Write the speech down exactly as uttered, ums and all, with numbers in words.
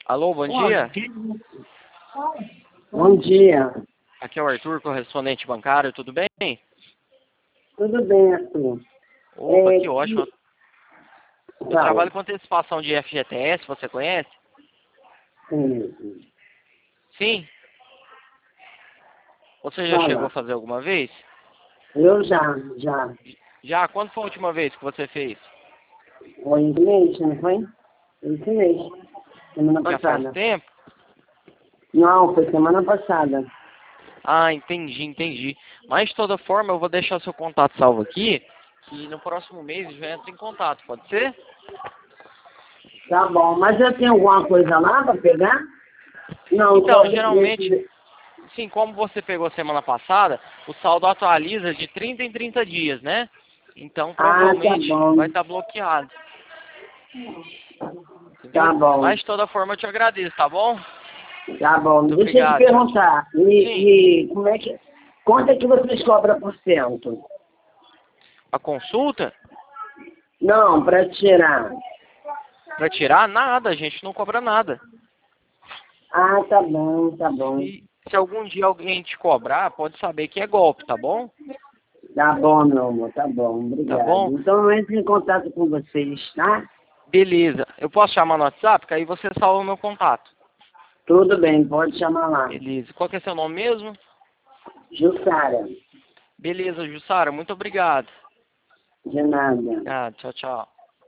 Alô, bom dia. Bom dia. Aqui é o Arthur, correspondente bancário, tudo bem? Tudo bem, Arthur? Opa, É, que ótimo. Eu Fala. trabalho com antecipação de F G T S, você conhece? Sim. Sim? Você já Fala. chegou a fazer alguma vez? Eu já, já. Já? Quando foi a última vez que você fez? Foi esse mês, não foi? Esse mês. Semana Já faz passada. tempo? Não, foi semana passada. Ah, entendi, entendi. Mas de toda forma, eu vou deixar seu contato salvo aqui, que no próximo mês eu já entro em contato, pode ser? Tá bom. Mas eu tenho alguma coisa lá para pegar? Não, Então, só geralmente, nesse... sim, como você pegou semana passada, o saldo atualiza de trinta em trinta dias, né? Então, Ah, tá provavelmente bom. vai estar bloqueado. Tá Entendeu? bom. Mas de toda forma eu te agradeço, tá bom? Tá bom. Muito Deixa eu te obrigado. Tchau, tchau. perguntar. Sim, E, e como é que... Quanto é que vocês cobram por cento? a consulta, Não, para tirar. para tirar, nada, a gente não cobra nada. Ah, tá bom, tá bom. Se, se algum dia alguém te cobrar, pode saber que é golpe, tá bom? Tá bom, meu amor, tá bom, Tá obrigado. bom? Então eu entro em contato com vocês, tá? Beleza. Eu posso chamar no WhatsApp, que aí você salva o meu contato. Tudo bem, pode chamar lá. Beleza. Qual que é seu nome mesmo? Jussara, Beleza, Jussara, muito obrigado. de nada. Ah, tchau, tchau.